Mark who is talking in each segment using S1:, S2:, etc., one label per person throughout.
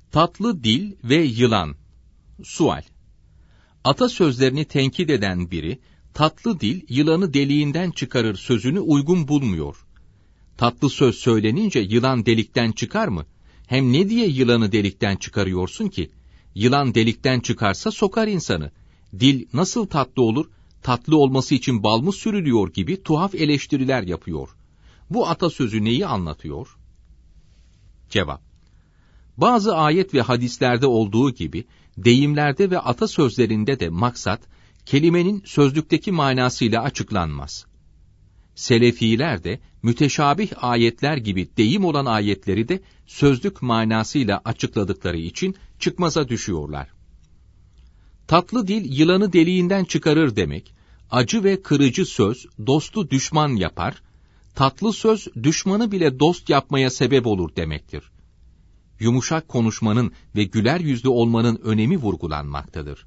S1: Tatlı dil ve yılan. Sual. Atasözlerini tenkit eden biri, tatlı dil yılanı deliğinden çıkarır sözünü uygun bulmuyor. Tatlı söz söylenince yılan delikten çıkar mı? Hem ne diye yılanı delikten çıkarıyorsun ki? Yılan delikten çıkarsa sokar insanı. Dil nasıl tatlı olur? Tatlı olması için bal mı sürülüyor gibi tuhaf eleştiriler yapıyor. Bu atasözü neyi anlatıyor? Cevap. Bazı ayet ve hadislerde olduğu gibi, deyimlerde ve atasözlerinde de maksat, kelimenin sözlükteki manasıyla açıklanmaz. Selefiler de, müteşabih ayetler gibi deyim olan ayetleri de sözlük manasıyla açıkladıkları için çıkmaza düşüyorlar. Tatlı dil yılanı deliğinden çıkarır demek, acı ve kırıcı söz dostu düşman yapar, tatlı söz düşmanı bile dost yapmaya sebep olur demektir. Yumuşak konuşmanın ve güler yüzlü olmanın önemi vurgulanmaktadır.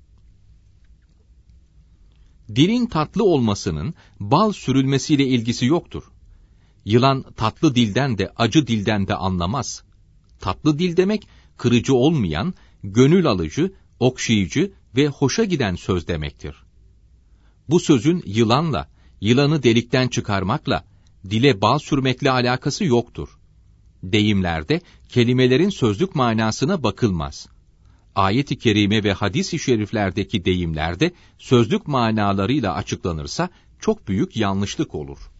S1: Dilin tatlı olmasının bal sürülmesiyle ilgisi yoktur. Yılan tatlı dilden de acı dilden de anlamaz. Tatlı dil demek, kırıcı olmayan, gönül alıcı, okşayıcı ve hoşa giden söz demektir. Bu sözün yılanla, yılanı delikten çıkarmakla, dile bal sürmekle alakası yoktur. Deyimlerde kelimelerin sözlük manasına bakılmaz. Ayet-i kerime ve hadis-i şeriflerdeki deyimlerde sözlük manalarıyla açıklanırsa çok büyük yanlışlık olur.